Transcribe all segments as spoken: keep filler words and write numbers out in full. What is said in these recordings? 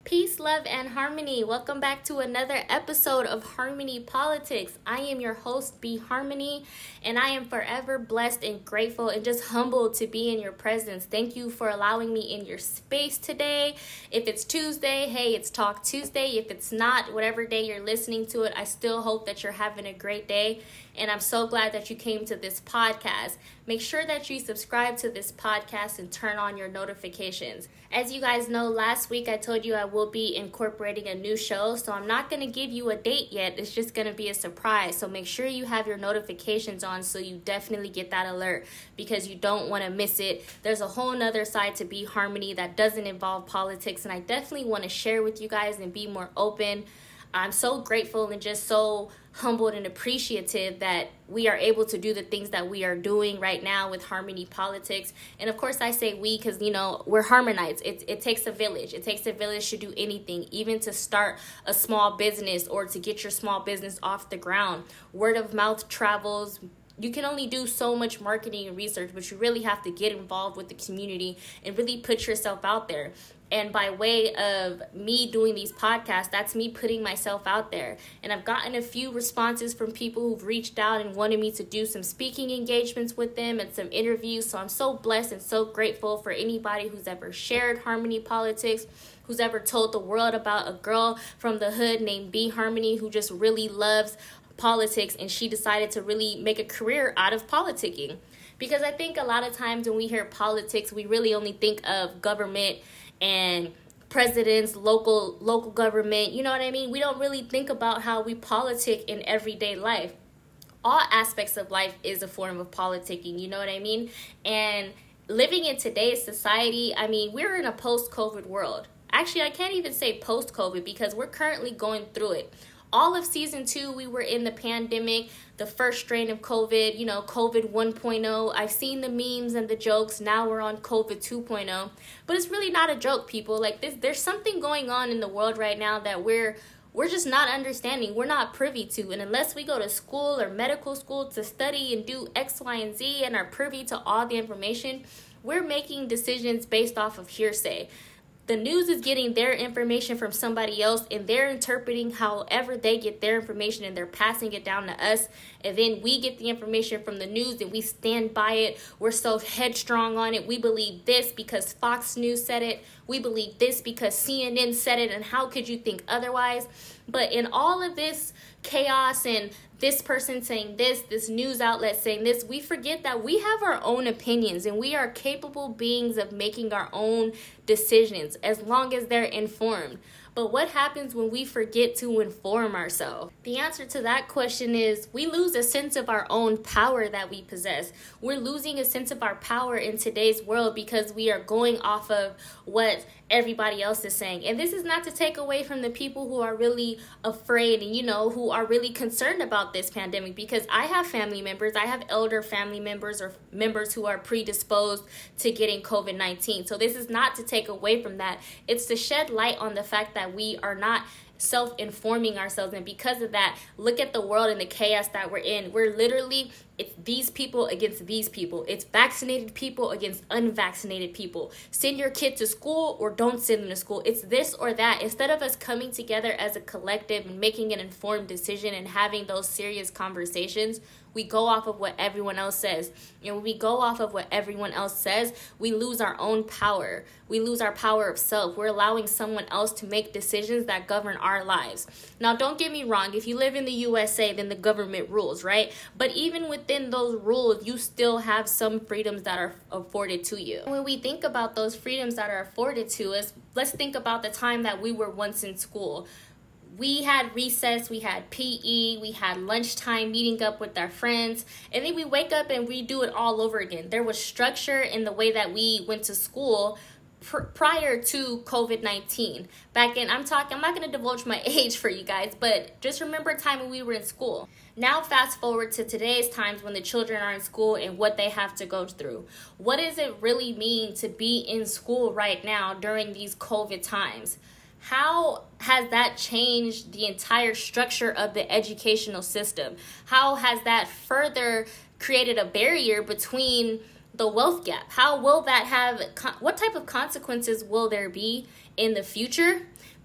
Peace, love, and harmony. Welcome back to another episode of Harmony Politics. I am your host, B Harmony, and I am forever blessed and grateful and just humbled to be in your presence. Thank you for allowing me in your space today. If it's Tuesday, hey, it's Talk Tuesday. If it's not, whatever day you're listening to it, I still hope that you're having a great day. And I'm so glad that you came to this podcast. Make sure that you subscribe to this podcast and turn on your notifications. As you guys know, last week I told you I will be incorporating a new show, so I'm not going to give you a date yet. It's just going to be a surprise. So make sure you have your notifications on so you definitely get that alert because you don't want to miss it. There's a whole nother side to Be Harmony that doesn't involve politics, and I definitely want to share with you guys and be more open. I'm so grateful and just so humbled and appreciative that we are able to do the things that we are doing right now with Harmony Politics. And of course I say we because, you know, we're harmonized. It, it takes a village. It takes a village to do anything, even to start a small business or to get your small business off the ground. Word of mouth travels. You can only do so much marketing and research, but you really have to get involved with the community and really put yourself out there. And by way of me doing these podcasts, that's me putting myself out there. And I've gotten a few responses from people who've reached out and wanted me to do some speaking engagements with them and some interviews. So I'm so blessed and so grateful for anybody who's ever shared Harmony Politics, who's ever told the world about a girl from the hood named B Harmony who just really loves politics, and she decided to really make a career out of politicking. Because I think a lot of times when we hear politics, we really only think of government and presidents, local local government, you know what I mean? We don't really think about how we politic in everyday life. All aspects of life is a form of politicking, you know what I mean? And living in today's society, I mean, we're in a post-COVID world. Actually, I can't even say post-COVID because we're currently going through it. All of season two, we were in the pandemic, the first strain of COVID, you know, COVID one point oh. I've seen the memes and the jokes. Now we're on COVID two point oh. But it's really not a joke, people. Like this, there's something going on in the world right now that we're we're just not understanding. We're not privy to. And unless we go to school or medical school to study and do X, Y, and Z and are privy to all the information, we're making decisions based off of hearsay. The news is getting their information from somebody else, and they're interpreting however they get their information, and they're passing it down to us. And then we get the information from the news, and we stand by it. We're so headstrong on it. We believe this because Fox News said it. We believe this because C N N said it, and how could you think otherwise? But in all of this chaos and this person saying this, this news outlet saying this, we forget that we have our own opinions and we are capable beings of making our own decisions as long as they're informed. But what happens when we forget to inform ourselves? The answer to that question is we lose a sense of our own power that we possess. We're losing a sense of our power in today's world because we are going off of what everybody else is saying. And this is not to take away from the people who are really afraid and, you know, who are really concerned about this pandemic, because I have family members, I have elder family members or members who are predisposed to getting COVID nineteen. So this is not to take away from that. It's to shed light on the fact that we are not self-informing ourselves, and because of that, look at the world and the chaos that we're in. We're literally, it's these people against these people. It's vaccinated people against unvaccinated people. Send your kid to school or don't send them to school. It's this or that. Instead of us coming together as a collective and making an informed decision and having those serious conversations, we go off of what everyone else says. And when we go off of what everyone else says, we lose our own power. We lose our power of self. We're allowing someone else to make decisions that govern our lives. Now, don't get me wrong. If you live in the U S A, then the government rules, right? But even within those rules, you still have some freedoms that are afforded to you. When we think about those freedoms that are afforded to us, let's think about the time that we were once in school. We had recess, we had P E, we had lunchtime meeting up with our friends, and then we wake up and we do it all over again. There was structure in the way that we went to school pr- prior to COVID nineteen. Back in, I'm talking, I'm not going to divulge my age for you guys, but just remember a time when we were in school. Now fast forward to today's times when the children are in school and what they have to go through. What does it really mean to be in school right now during these COVID times? How has that changed the entire structure of the educational system? How has that further created a barrier between the wealth gap? How will that have, what type of consequences will there be in the future?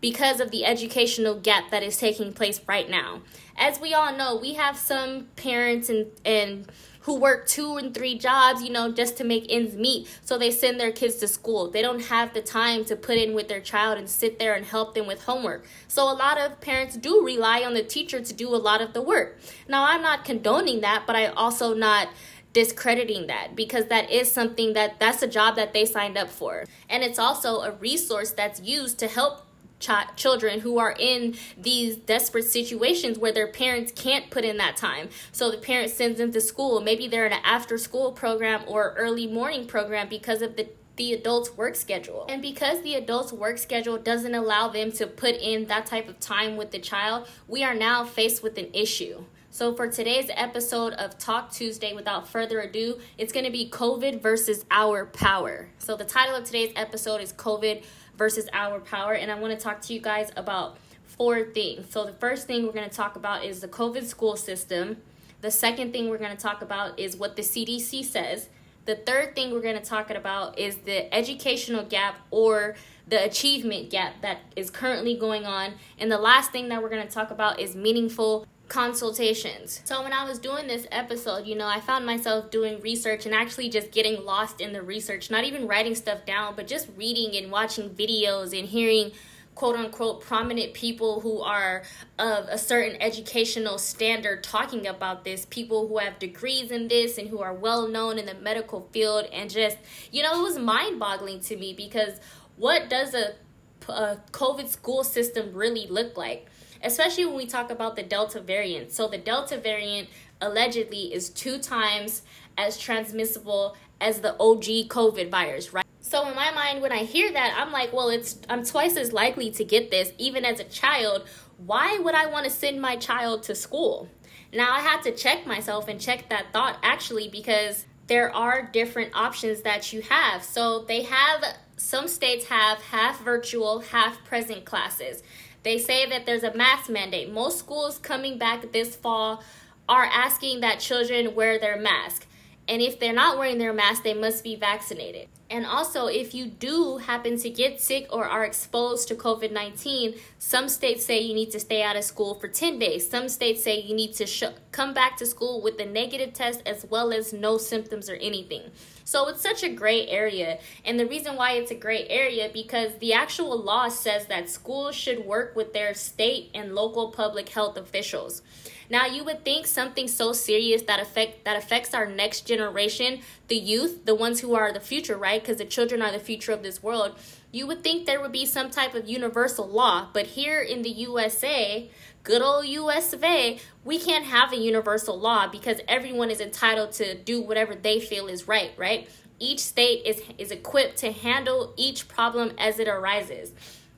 because of the educational gap that is taking place right now. As we all know, we have some parents and, and who work two and three jobs, you know, just to make ends meet. So they send their kids to school. They don't have the time to put in with their child and sit there and help them with homework. So a lot of parents do rely on the teacher to do a lot of the work. Now, I'm not condoning that, but I also not discrediting that, because that is something that that's a job that they signed up for. And it's also a resource that's used to help ch- children who are in these desperate situations where their parents can't put in that time. So the parent sends them to school. Maybe they're in an after school program or early morning program because of the the adult's work schedule. And because the adult's work schedule doesn't allow them to put in that type of time with the child, we are now faced with an issue. So for today's episode of Talk Tuesday, without further ado, it's going to be COVID versus our power. So the title of today's episode is COVID versus our power, and I want to talk to you guys about four things. So the first thing we're going to talk about is the COVID school system. The second thing we're going to talk about is what the C D C says. The third thing we're going to talk about is the educational gap or the achievement gap that is currently going on. And the last thing that we're going to talk about is meaningful consultations. So when I was doing this episode, you know, I found myself doing research and actually just getting lost in the research, not even writing stuff down, but just reading and watching videos and hearing quote unquote prominent people who are of a certain educational standard talking about this, people who have degrees in this and who are well known in the medical field. And just, you know, it was mind boggling to me, because what does a, a COVID school system really look like? Especially when we talk about the Delta variant. So the Delta variant allegedly is two times as transmissible as the O G COVID virus, right? So in my mind, when I hear that, I'm like, well, it's I'm twice as likely to get this, even as a child. Why would I want to send my child to school? Now, I had to check myself and check that thought, actually, because there are different options that you have. So they have, some states have half virtual, half present classes. They say that there's a mask mandate. Most schools coming back this fall are asking that children wear their mask. And if they're not wearing their mask, they must be vaccinated. And also, if you do happen to get sick or are exposed to COVID nineteen, some states say you need to stay out of school for ten days. Some states say you need to sh- come back to school with a negative test as well as no symptoms or anything. So it's such a gray area. And the reason why it's a gray area, because the actual law says that schools should work with their state and local public health officials. Now, you would think something so serious that affect that affects our next generation, the youth, the ones who are the future, right? Because the children are the future of this world. You would think there would be some type of universal law. But here in the U S A, good old U S of A, we can't have a universal law because everyone is entitled to do whatever they feel is right, right? Each state is, is equipped to handle each problem as it arises.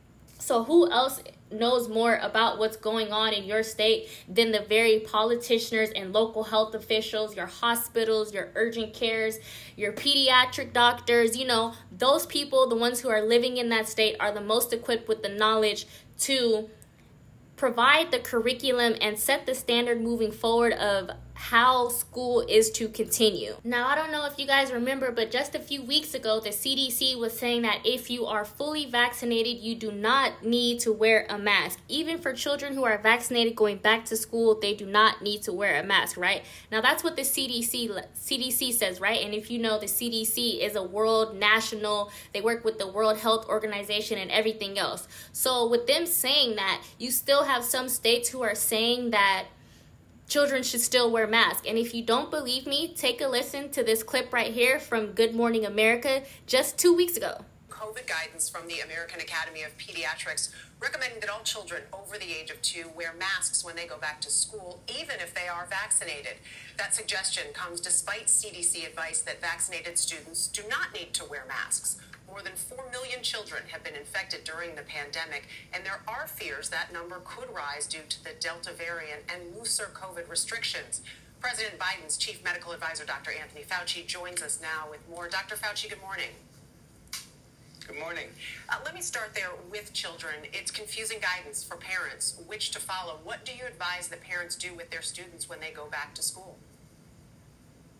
So who else knows more about what's going on in your state than the very politicians and local health officials, your hospitals, your urgent cares, your pediatric doctors? You know, those people, the ones who are living in that state, are the most equipped with the knowledge to provide the curriculum and set the standard moving forward of how school is to continue. Now, I don't know if you guys remember, but just a few weeks ago, the C D C was saying that if you are fully vaccinated, you do not need to wear a mask. Even for children who are vaccinated going back to school, they do not need to wear a mask, right? Now, that's what the C D C C D C says, right? And if you know, the C D C is a world national, they work with the World Health Organization and everything else. So with them saying that, you still have some states who are saying that children should still wear masks. And if you don't believe me, take a listen to this clip right here from Good Morning America just two weeks ago. COVID guidance from the American Academy of Pediatrics recommending that all children over the age of two wear masks when they go back to school, even if they are vaccinated. That suggestion comes despite C D C advice that vaccinated students do not need to wear masks. More than four million children have been infected during the pandemic, and there are fears that number could rise due to the Delta variant and looser COVID restrictions. President Biden's chief medical advisor, Doctor Anthony Fauci, joins us now with more. Doctor Fauci, good morning. Good morning. Uh, let me start there with children. It's confusing guidance for parents, which to follow. What do you advise that parents do with their students when they go back to school?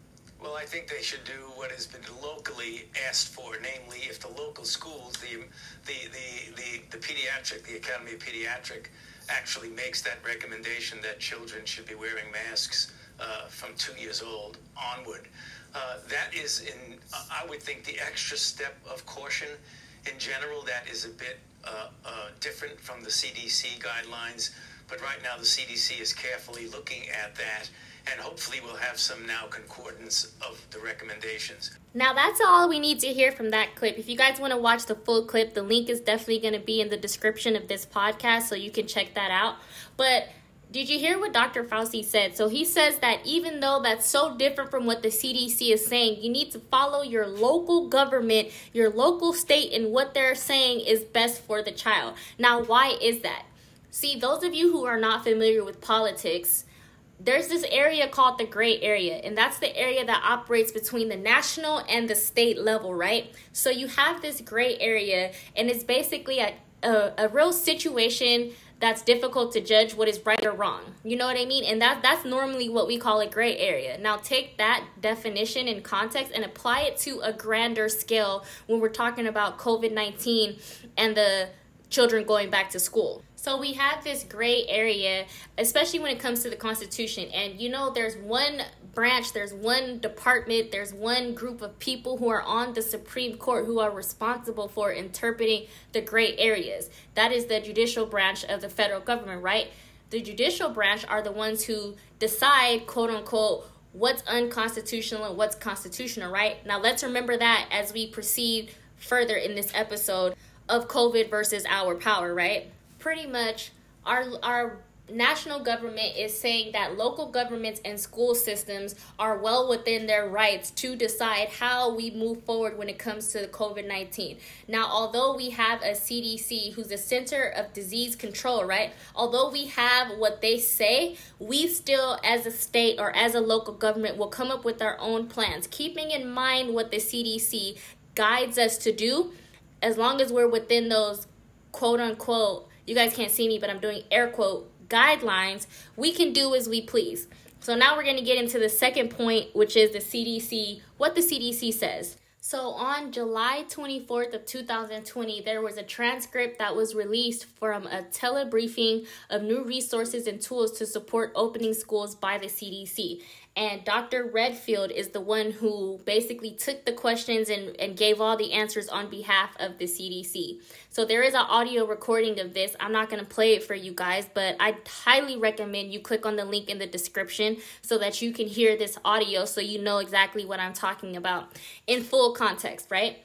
Well, I think they should do what has been locally asked for, namely, if the local schools, the the the the, the pediatric, the Academy of Pediatric, actually makes that recommendation that children should be wearing masks uh, from two years old onward. Uh, that is, in uh, I would think, the extra step of caution. In general, that is a bit uh, uh, different from the C D C guidelines. But right now, the C D C is carefully looking at that, and hopefully we'll have some now concordance of the recommendations. Now, that's all we need to hear from that clip. If you guys want to watch the full clip, the link is definitely going to be in the description of this podcast, so you can check that out. But did you hear what Doctor Fauci said? So he says that even though that's so different from what the C D C is saying, you need to follow your local government, your local state, and what they're saying is best for the child. Now, why is that? See, those of you who are not familiar with politics, there's this area called the gray area, and that's the area that operates between the national and the state level, right? So you have this gray area, and it's basically a, a, a real situation that's difficult to judge what is right or wrong. You know what I mean? And that that's normally what we call a gray area. Now take that definition in context and apply it to a grander scale when we're talking about covid nineteen and the children going back to school. So we have this gray area, especially when it comes to the Constitution. And, you know, there's one branch, there's one department, there's one group of people who are on the Supreme Court who are responsible for interpreting the gray areas. That is the judicial branch of the federal government, right? The judicial branch are the ones who decide, quote unquote, what's unconstitutional and what's constitutional, right? Now, let's remember that as we proceed further in this episode of COVID versus our power, right? Pretty much our our national government is saying that local governments and school systems are well within their rights to decide how we move forward when it comes to covid nineteen. Now, although we have a C D C who's the Center of Disease Control, right? Although we have what they say, we still, as a state or as a local government, will come up with our own plans, keeping in mind what the C D C guides us to do, as long as we're within those quote unquote, you guys can't see me, but I'm doing air quote, guidelines, we can do as we please. So now we're going to get into the second point, which is the C D C, what the C D C says. So on July twenty-fourth of two thousand twenty, there was a transcript that was released from a telebriefing of new resources and tools to support opening schools by the C D C. And Doctor Redfield is the one who basically took the questions and, and gave all the answers on behalf of the C D C. So there is an audio recording of this. I'm not going to play it for you guys, but I highly recommend you click on the link in the description so that you can hear this audio so you know exactly what I'm talking about in full context, right?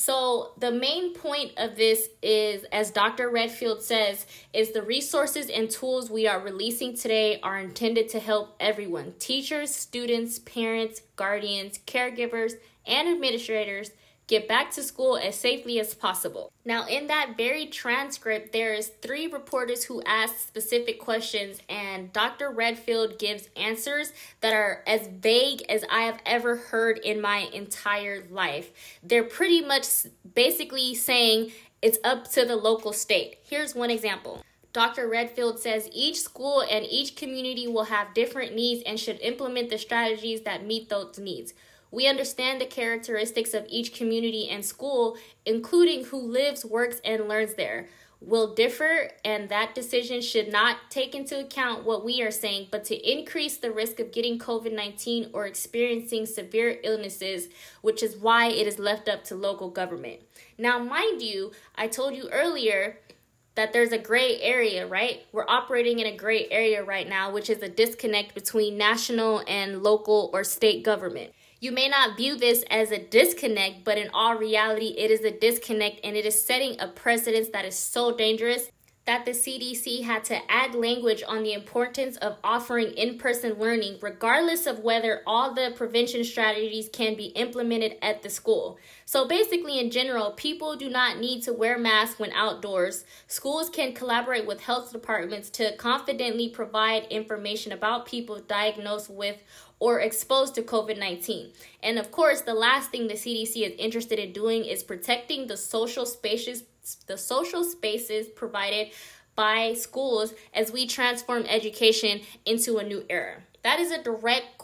So the main point of this is, as Doctor Redfield says, is the resources and tools we are releasing today are intended to help everyone, teachers, students, parents, guardians, caregivers, and administrators get back to school as safely as possible. Now, in that very transcript, there is three reporters who asked specific questions, and Doctor Redfield gives answers that are as vague as I have ever heard in my entire life. They're pretty much basically saying it's up to the local state. Here's one example. Doctor Redfield says each school and each community will have different needs and should implement the strategies that meet those needs. We understand the characteristics of each community and school, including who lives, works, and learns there, will differ, and that decision should not take into account what we are saying, but to increase the risk of getting covid nineteen or experiencing severe illnesses, which is why it is left up to local government. Now, mind you, I told you earlier that there's a gray area, right? We're operating in a gray area right now, which is a disconnect between national and local or state government. You may not view this as a disconnect, but in all reality, it is a disconnect, and it is setting a precedence that is so dangerous that the C D C had to add language on the importance of offering in-person learning, regardless of whether all the prevention strategies can be implemented at the school. So basically, in general, people do not need to wear masks when outdoors. Schools can collaborate with health departments to confidently provide information about people diagnosed with or exposed to covid nineteen. And of course, the last thing the C D C is interested in doing is protecting the social spaces, the social spaces provided by schools as we transform education into a new era. That is a direct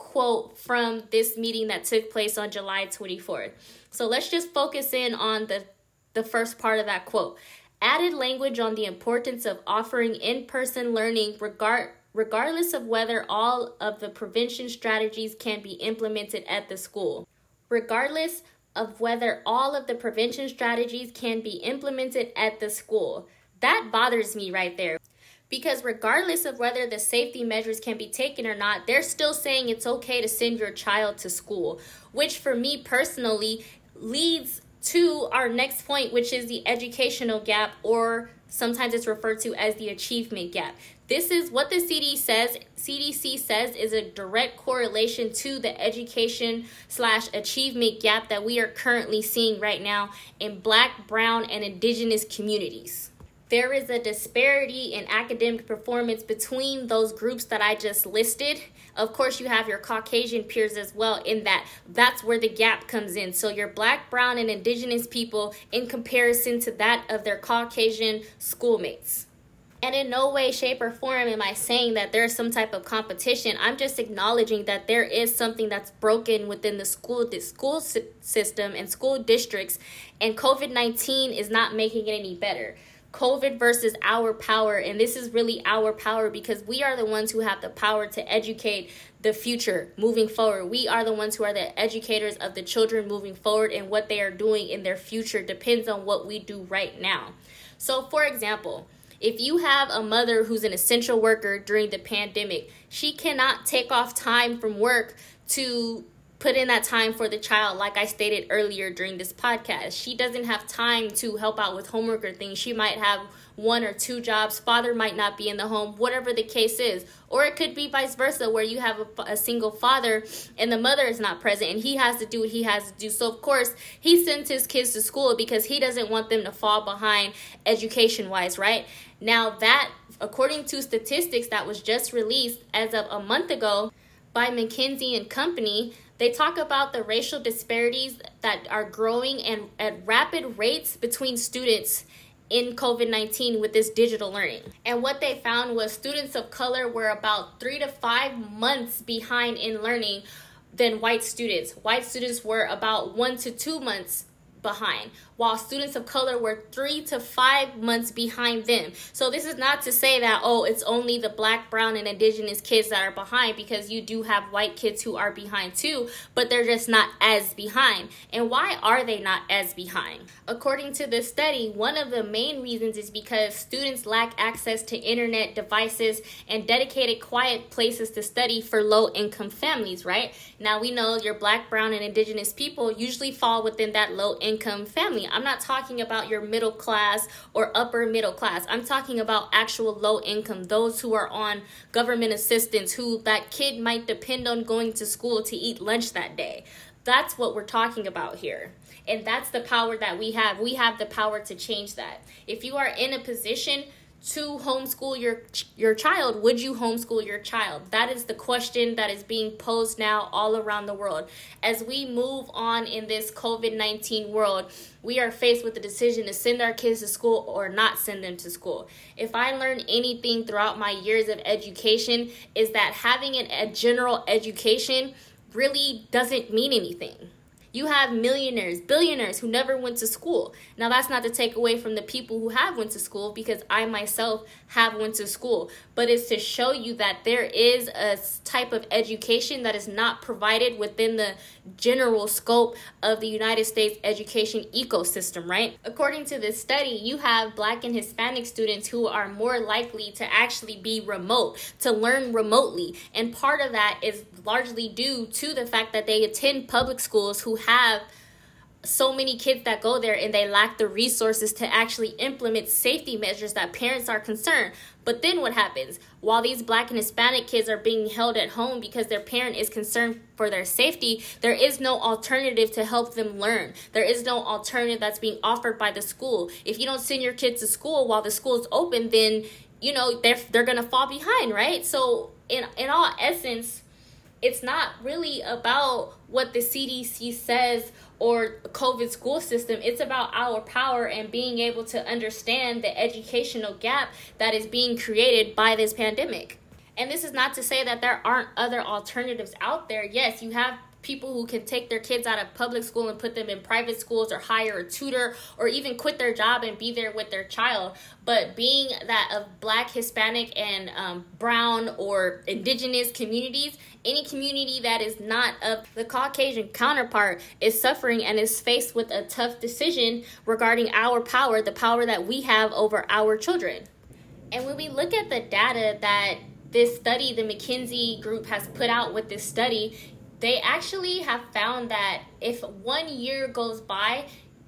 quote from this meeting that took place on July twenty-fourth. So let's just focus in on the, the first part of that quote. Added language on the importance of offering in-person learning regard, regardless of whether all of the prevention strategies can be implemented at the school. Regardless of whether all of the prevention strategies can be implemented at the school. That bothers me right there. Because regardless of whether the safety measures can be taken or not, they're still saying it's okay to send your child to school, which for me personally leads to our next point, which is the educational gap, or sometimes it's referred to as the achievement gap. This is what the C D says. C D C says is a direct correlation to the education slash achievement gap that we are currently seeing right now in Black, brown, and indigenous communities. There is a disparity in academic performance between those groups that I just listed. Of course, you have your Caucasian peers as well, in that that's where the gap comes in. So your Black, brown, and indigenous people in comparison to that of their Caucasian schoolmates. And in no way, shape, or form am I saying that there's some type of competition. I'm just acknowledging that there is something that's broken within the school the school system and school districts, and COVID nineteen is not making it any better. COVID versus our power, and this is really our power because we are the ones who have the power to educate the future moving forward. We are the ones who are the educators of the children moving forward, and what they are doing in their future depends on what we do right now. So, for example, if you have a mother who's an essential worker during the pandemic, she cannot take off time from work to put in that time for the child, like I stated earlier during this podcast. She doesn't have time to help out with homework or things. She might have one or two jobs. Father might not be in the home, whatever the case is. Or it could be vice versa, where you have a, a single father and the mother is not present and he has to do what he has to do. So, of course, he sends his kids to school because he doesn't want them to fall behind education-wise, right? Now, that, according to statistics that was just released as of a month ago by McKinsey and Company, they talk about the racial disparities that are growing and at rapid rates between students in COVID nineteen with this digital learning. And what they found was students of color were about three to five months behind in learning than white students. White students were about one to two months behind, while students of color were three to five months behind them. So this is not to say that, oh, it's only the Black, brown, and indigenous kids that are behind, because you do have white kids who are behind too, but they're just not as behind. And why are they not as behind? According to the study, one of the main reasons is because students lack access to internet devices and dedicated quiet places to study for low-income families, right? Now, we know your Black, brown, and indigenous people usually fall within that low-income family. I'm not talking about your middle class or upper middle class. I'm talking about actual low income, those who are on government assistance, who that kid might depend on going to school to eat lunch that day. That's what we're talking about here. And that's the power that we have. We have the power to change that. If you are in a position to homeschool your your child, would you homeschool your child? That is the question that is being posed now all around the world. As we move on in this COVID nineteen world, we are faced with the decision to send our kids to school or not send them to school. If I learned anything throughout my years of education, is that having an, a general education really doesn't mean anything. You have millionaires, billionaires who never went to school. Now, that's not to take away from the people who have went to school, because I myself have went to school. But it's to show you that there is a type of education that is not provided within the general scope of the United States education ecosystem, right? According to this study, you have Black and Hispanic students who are more likely to actually be remote, to learn remotely. And part of that is largely due to the fact that they attend public schools who have so many kids that go there, and they lack the resources to actually implement safety measures that parents are concerned. But then what happens? While these Black and Hispanic kids are being held at home because their parent is concerned for their safety, there is no alternative to help them learn. There is no alternative that's being offered by the school. If you don't send your kids to school while the school is open, then, you know, they're they're going to fall behind, right? So in in all essence, it's not really about what the C D C says or COVID school system. It's about our power and being able to understand the educational gap that is being created by this pandemic. And this is not to say that there aren't other alternatives out there. Yes, you have people who can take their kids out of public school and put them in private schools or hire a tutor or even quit their job and be there with their child. But being that of Black, Hispanic, and um, brown or indigenous communities, any community that is not of the Caucasian counterpart is suffering and is faced with a tough decision regarding our power, the power that we have over our children. And when we look at the data that this study, the McKinsey group has put out with this study, they actually have found that if one year goes by,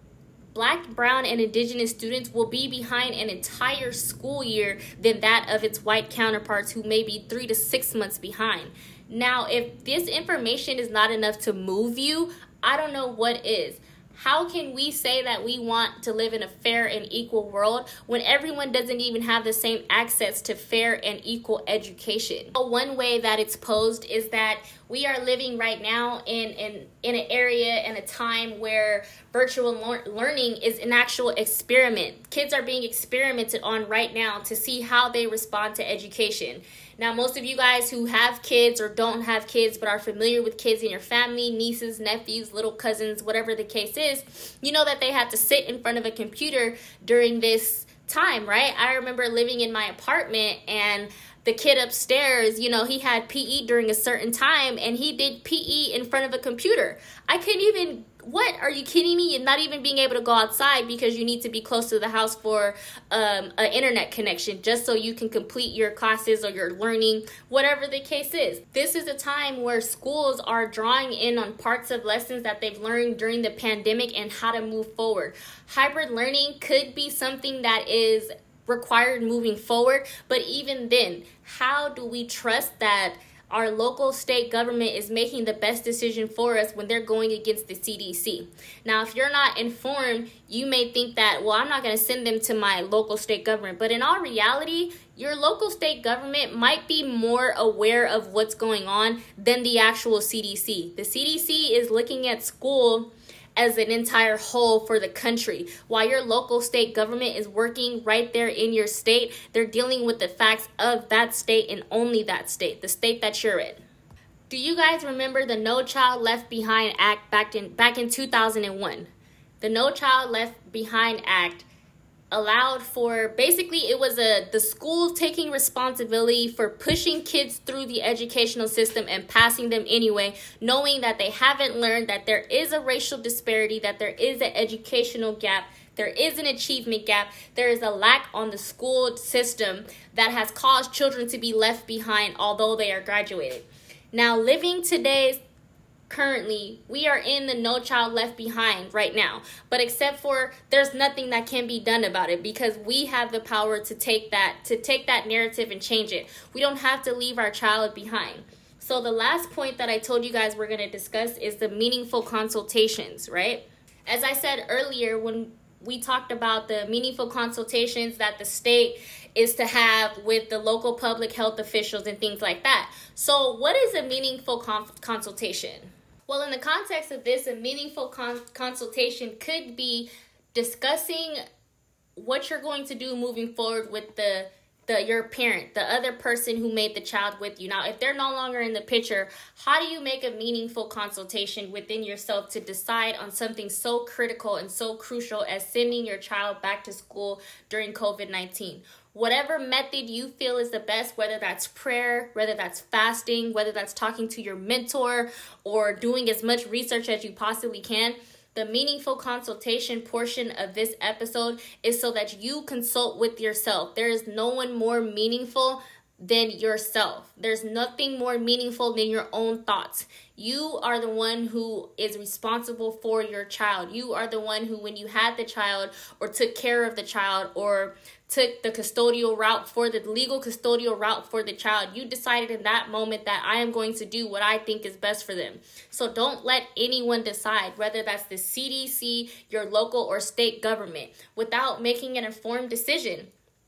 Black, brown, and indigenous students will be behind an entire school year than that of its white counterparts who may be three to six months behind. Now, if this information is not enough to move you, I don't know what is. How can we say that we want to live in a fair and equal world when everyone doesn't even have the same access to fair and equal education? One way that it's posed is that we are living right now in, in, in an area and a time where virtual lear- learning is an actual experiment. Kids are being experimented on right now to see how they respond to education. Now, most of you guys who have kids or don't have kids but are familiar with kids in your family, nieces, nephews, little cousins, whatever the case is, you know that they have to sit in front of a computer during this time, right? I remember living in my apartment and the kid upstairs, you know, he had P E during a certain time and he did P E in front of a computer. I couldn't even, what? Are you kidding me? You're not even being able to go outside because you need to be close to the house for um, an internet connection just so you can complete your classes or your learning, whatever the case is. This is a time where schools are drawing in on parts of lessons that they've learned during the pandemic and how to move forward. Hybrid learning could be something that is required moving forward, but even then, how do we trust that our local state government is making the best decision for us when they're going against the C D C? Now, if you're not informed, you may think that, well, I'm not going to send them to my local state government. But in all reality, your local state government might be more aware of what's going on than the actual C D C. The C D C is looking at school as an entire whole for the country. While your local state government is working right there in your state, they're dealing with the facts of that state and only that state, the state that you're in. Do you guys remember the No Child Left Behind Act back in back in two thousand one? The No Child Left Behind Act allowed for, basically it was a the schools taking responsibility for pushing kids through the educational system and passing them anyway, knowing that they haven't learned that there is a racial disparity, that there is an educational gap, there is an achievement gap, there is a lack on the school system that has caused children to be left behind although they are graduated. Now, living today's currently, we are in the No Child Left Behind right now. But except for, there's nothing that can be done about it because we have the power to take that, to take that narrative and change it. We don't have to leave our child behind. So the last point that I told you guys we're going to discuss is the meaningful consultations, right? As I said earlier, when we talked about the meaningful consultations that the state is to have with the local public health officials and things like that. So what is a meaningful con- consultation? Well, in the context of this, a meaningful con- consultation could be discussing what you're going to do moving forward with the the your parent, the other person who made the child with you. Now, if they're no longer in the picture, how do you make a meaningful consultation within yourself to decide on something so critical and so crucial as sending your child back to school during covid nineteen? Whatever method you feel is the best, whether that's prayer, whether that's fasting, whether that's talking to your mentor or doing as much research as you possibly can, the meaningful consultation portion of this episode is so that you consult with yourself. There is no one more meaningful than yourself. There's nothing more meaningful than your own thoughts. You are the one who is responsible for your child. You are the one who, when you had the child or took care of the child or took the custodial route for the legal custodial route for the child, you decided in that moment that I am going to do what I think is best for them. So don't let anyone decide, whether that's the C D C, your local or state government, without making an informed decision.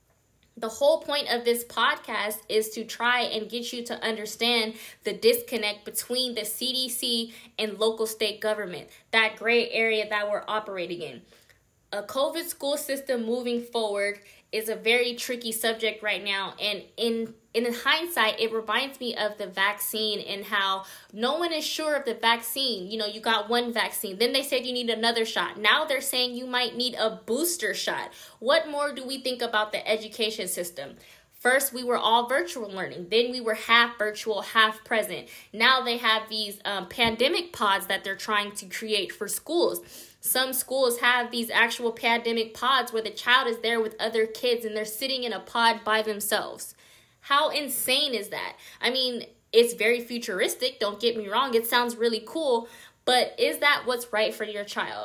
The whole point of this podcast is to try and get you to understand the disconnect between the C D C and local state government, that gray area that we're operating in. a COVID school system moving forward is a very tricky subject right now. And in in hindsight, it reminds me of the vaccine and how no one is sure of the vaccine. You know, you got one vaccine. Then they said you need another shot. Now they're saying you might need a booster shot. What more do we think about the education system? First, we were all virtual learning. Then we were half virtual, half present. Now they have these um, pandemic pods that they're trying to create for schools. Some schools have these actual pandemic pods where the child is there with other kids and they're sitting in a pod by themselves. How insane is that? I mean, it's very futuristic, don't get me wrong. It sounds really cool, but is that what's right for your child?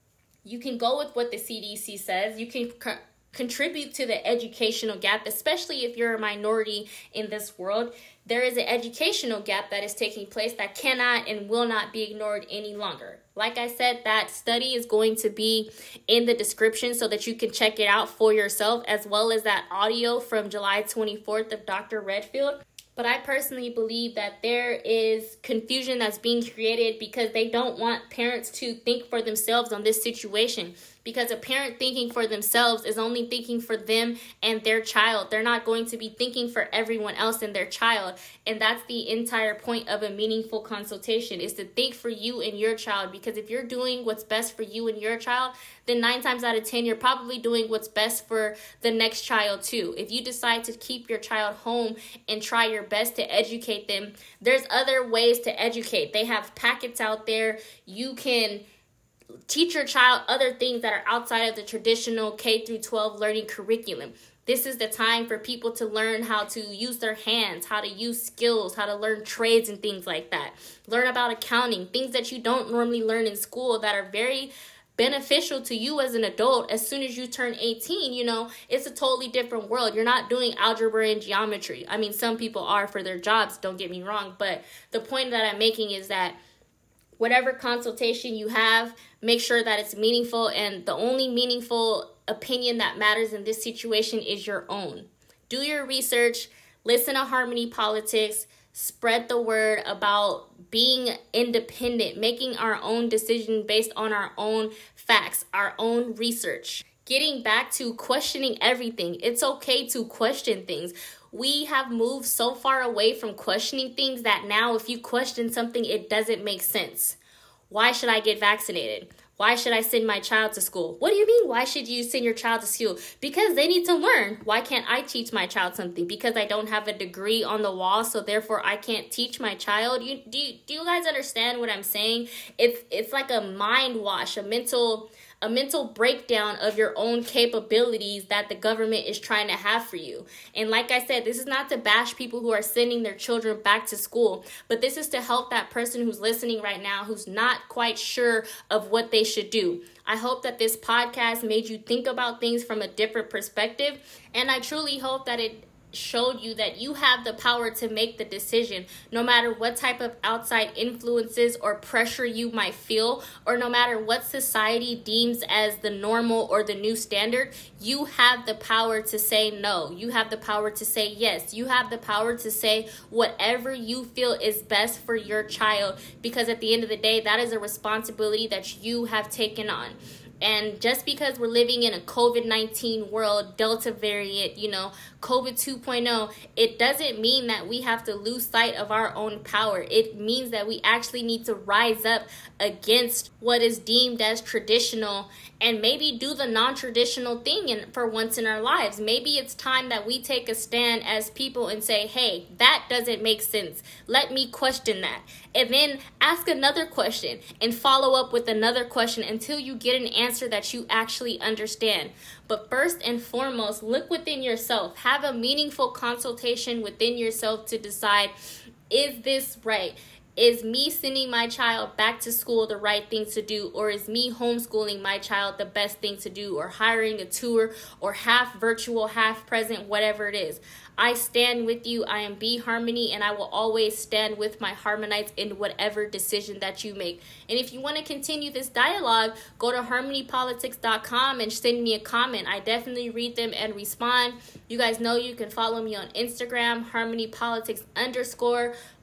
You can go with what the C D C says. You can co- contribute to the educational gap, especially if you're a minority in this world. There is an educational gap that is taking place that cannot and will not be ignored any longer. Like I said, that study is going to be in the description so that you can check it out for yourself, as well as that audio from July twenty-fourth of Doctor Redfield. But I personally believe that there is confusion that's being created because they don't want parents to think for themselves on this situation. Because a parent thinking for themselves is only thinking for them and their child. They're not going to be thinking for everyone else and their child. And that's the entire point of a meaningful consultation, is to think for you and your child. Because if you're doing what's best for you and your child, then nine times out of ten, you're probably doing what's best for the next child too. If you decide to keep your child home and try your best to educate them, there's other ways to educate. They have packets out there. You can teach your child other things that are outside of the traditional K through twelve learning curriculum. This is the time for people to learn how to use their hands, how to use skills, how to learn trades and things like that. Learn about accounting, things that you don't normally learn in school that are very beneficial to you as an adult. As soon as you turn eighteen, you know, it's a totally different world. You're not doing algebra and geometry. I mean, some people are for their jobs, don't get me wrong, but the point that I'm making is that whatever consultation you have, make sure that it's meaningful, and the only meaningful opinion that matters in this situation is your own. Do your research, listen to Harmony Politics, spread the word about being independent, making our own decision based on our own facts, our own research. Getting back to questioning everything. It's okay to question things. We have moved so far away from questioning things that now if you question something, it doesn't make sense. Why should I get vaccinated? Why should I send my child to school? What do you mean, why should you send your child to school? Because they need to learn. Why can't I teach my child something? Because I don't have a degree on the wall, so therefore I can't teach my child. You, do, you, do you guys understand what I'm saying? It's, it's like a mind wash, a mental... a mental breakdown of your own capabilities that the government is trying to have for you. And like I said, this is not to bash people who are sending their children back to school, but this is to help that person who's listening right now who's not quite sure of what they should do. I hope that this podcast made you think about things from a different perspective, and I truly hope that it showed you that you have the power to make the decision, no matter what type of outside influences or pressure you might feel, or no matter what society deems as the normal or the new standard. You have the power to say no. You have the power to say yes. You have the power to say whatever you feel is best for your child, because at the end of the day, that is a responsibility that you have taken on. And just because we're living in a covid nineteen world, Delta variant, you know, COVID two point oh, it doesn't mean that we have to lose sight of our own power. It means that we actually need to rise up against what is deemed as traditional and maybe do the non-traditional thing in, for once in our lives. Maybe it's time that we take a stand as people and say, hey, that doesn't make sense. Let me question that. And then ask another question and follow up with another question until you get an answer that you actually understand. But first and foremost, look within yourself. Have a meaningful consultation within yourself to decide, is this right? Is me sending my child back to school the right thing to do? Or is me homeschooling my child the best thing to do? Or hiring a tutor, or half virtual, half present, whatever it is. I stand with you. I am B Harmony, and I will always stand with my Harmonites in whatever decision that you make. And if you want to continue this dialogue, go to harmony politics dot com and send me a comment. I definitely read them and respond. You guys know you can follow me on Instagram, harmonypolitics underscore.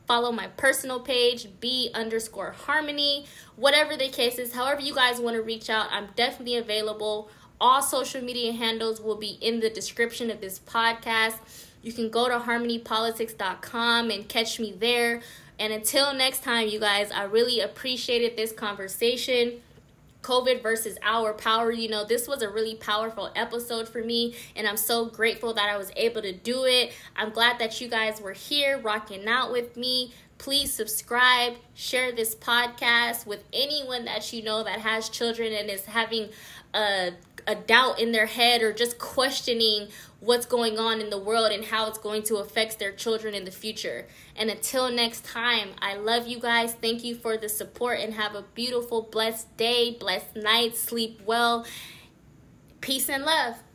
Follow my personal page, B underscore Harmony. Whatever the case is, however you guys want to reach out, I'm definitely available. All social media handles will be in the description of this podcast. You can go to harmony politics dot com and catch me there. And until next time, you guys, I really appreciated this conversation. COVID versus our power. You know, this was a really powerful episode for me, and I'm so grateful that I was able to do it. I'm glad that you guys were here rocking out with me. Please subscribe, share this podcast with anyone that you know that has children and is having a, a doubt in their head or just questioning what's going on in the world and how it's going to affect their children in the future. And until next time, I love you guys. Thank you for the support and have a beautiful, blessed day, blessed night. Sleep well. Peace and love.